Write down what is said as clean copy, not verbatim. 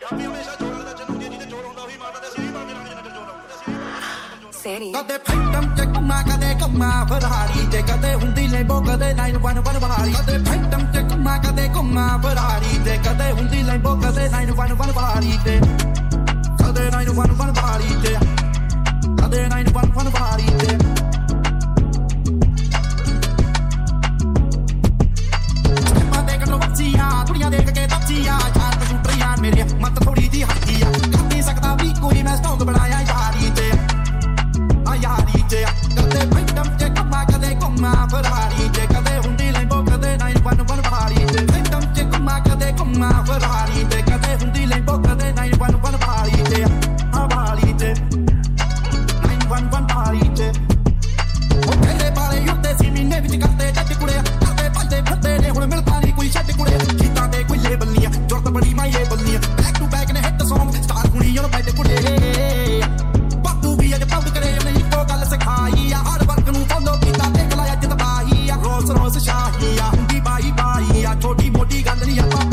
ਕਦੇ ਫੈਂਟਮ ਚ ਘੁੰਮਾ ਕਦੇ ਘੁੰਮਾ ਫਰਾਰੀ ਤੇ ਕਦੇ ਹੁੰਦੀ ਲੈਂਬੋ ਕਦੇ 911 ਵਾਲੀ ਕਦੇ ਫੈਂਟਮ ਚ ਘੁੰਮਾ ਕਦੇ ਘੁੰਮਾ ਫਰਾਰੀ ਤੇ ਕਦੇ ਹੁੰਦੀ ਲੈਂਬੋ ਕਦੇ 911 ਵਾਲੀ ਤੇ ਕਦੇ 911 ਵਾਲੀ ਤੇ ਕਦੇ 911 ਵਾਲੀ ਤੇ ਮੈਂ ਦੇਖ ਲੋ ਬੱਚੀਆਂ ਕੁੜੀਆਂ ਦੇਖ ਕੇ ਬੱਚੀਆਂ ਚਾਰ ਸਕੂਟਰੀਆਂ ਮੇਰੀਆਂ ਮੱਤ ਥੋੜੀ ਜੀ ਹੱਥੀ ਆ ਕਰ ਨਹੀਂ ਸਕਦਾ ਵੀ ਕੋਈ ਮੈਂ ਸਟੌਂਗ ਬਣਾਇਆ ਯਾਰੀ ਤੇ ਯਾਰੀ ਤੇ ਕਦੇ ਫੈਂਟਮ ਚ ਘੁੰਮਾ ਕਦੇ ਘੁੰਮਾ ਫਰਾਰੀ ਤੇ ਕਦੇ ਹੁੰਦੀ ਲੈਂਬੋ ਕਦੇ 911 ਵਾਲੀ ਤੇ ਫੈਂਟਮ ਚ ਘੁੰਮਾ ਕਦੇ ਘੁੰਮਾ ਫਰਾਰੀ ਤੇ ਕਦੇ ਹੁੰਦੀ ਲੈਂਬੋ ਕਦੇ 911 ਵਾਲੀ ਤੇ ਆ ਵਾਲੀ ਤੇ 911 ਵਾਲੀ ਤੇ ਉਹ ਤੇਰੇ ਬਾਰੇ ਉੱਤੇ ਸੀ ਮਹੀਨੇ ਵਿੱਚ ਕਰਦੇ ਜੱਟ ਕੁੜਿਆ ਕਰਦੇ ਭੱਜਦੇ ਫਿਰਦੇ ਨੇ ਹੁਣ ਮਿਲਦਾ ਨਹੀਂ ਕੋਈ ਛੱਡ ਕੁੜੇ ਗੀਤਾਂ ਦੇ ਕੋਈ ਲੇਬਲ ਨਹੀਂ ਆ ਜ਼ਰੂਰਤ ਬੜੀ ਮਾਈਏ ਬਲਨੀ ਆ ਬੈਕ ਟੂ ਬੈਕ ਨੇ ਹਿੱਟ ਸੌਂਗ ਸਟਾਰ ਹੁਣੀ ਉਹ ਬੈਠ ਕੁੜੇ ਬਾਤੂ ਵੀ ਅੱਜ ਪੌਂਡ ਕਰੇ ਨਹੀਂ ਕੋ ਗੱਲ ਸਿਖਾਈ ਆ ਹਰ ਵਰਗ ਨੂੰ ਫੋਲੋ ਕੀਤਾ ਦੇਖ ਲਾਇਆ ਜਿੱਤ ਪਾਈ ਆ ਰੋਸ ਰੋਸ ਸ਼ਾਹੀ ਆ ਹੁੰਦੀ ਬਾਈ ਬਾਈ ਆ ਛੋਟੀ ਮੋਟੀ ਗੱਲ ਨਹੀਂ ਆਪਾਂ